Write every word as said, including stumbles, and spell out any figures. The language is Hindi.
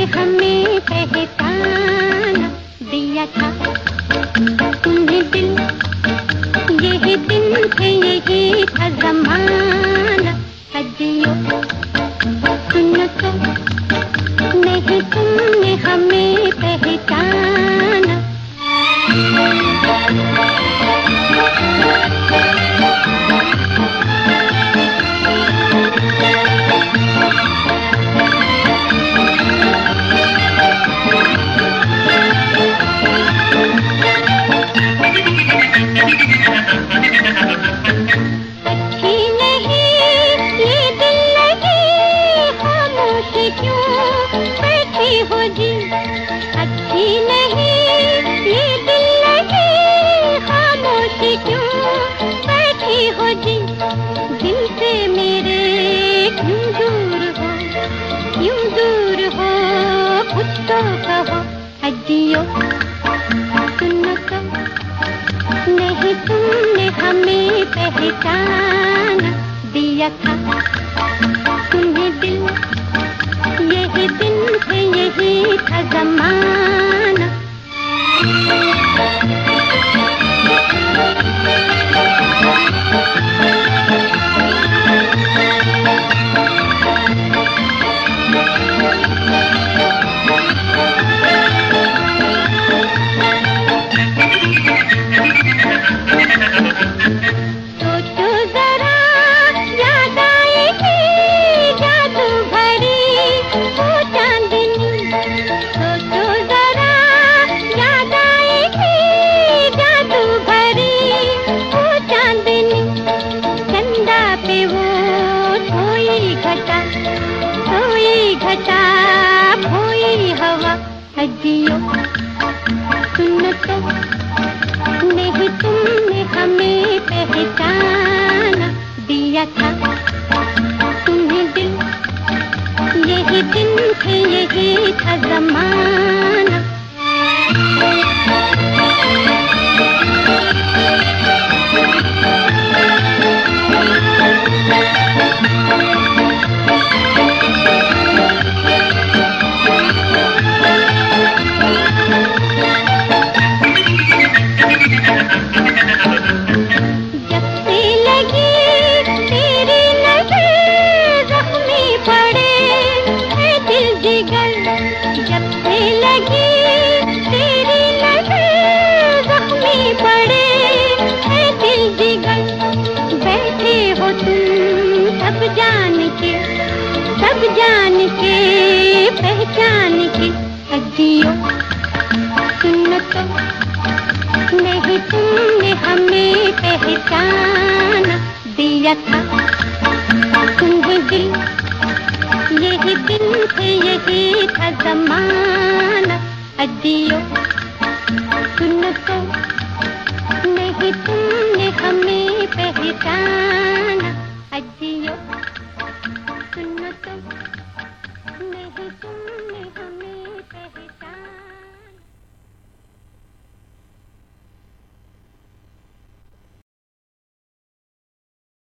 हमें पहचाना दिया था तुम्हें दिल, यही दिन थे यही था ज़माना। सदियों सुनो तो नहीं तुमने हमें पहचाना। अच्छी नहीं ये दिल लगी खामोश क्यों बैठी हो जी। अच्छी नहीं ये दिल लगी खामोश क्यों बैठी हो जी। दिल से मेरे क्यों दूर हो, क्यों दूर हो, कुछ तो कहो। अजियो सुनो तो नहीं तुमने हमें पहचाना दिया था तुम्हें दिल, यही दिन थे यही था ज़माना। सोचो जरा याद आएगी जादू भरी वो चांदनी। सोचो जरा याद आएगी जादू भरी वो चांदनी। चंदा पे वो सोई घटा, सोई घटा खोई हवा। अजियो सुनो तो नहीं तुमने हमें पहचाना दिया था तुम्हें दिल, यही दिन थे यही था ज़माना। जब से लगी तेरी नजर ज़ख्मी पड़े है दिल जिगर। बैठे हो तुम सब जान के, सब जान के पहचान के। अजियो सुनो तो नहीं तुमने हमें पहचाना दिया था तुम्हें दिल, यही दिन थे यही था ज़माना। अजियो सुनो तो नहीं तुमने हमें पहचाना। अजियो।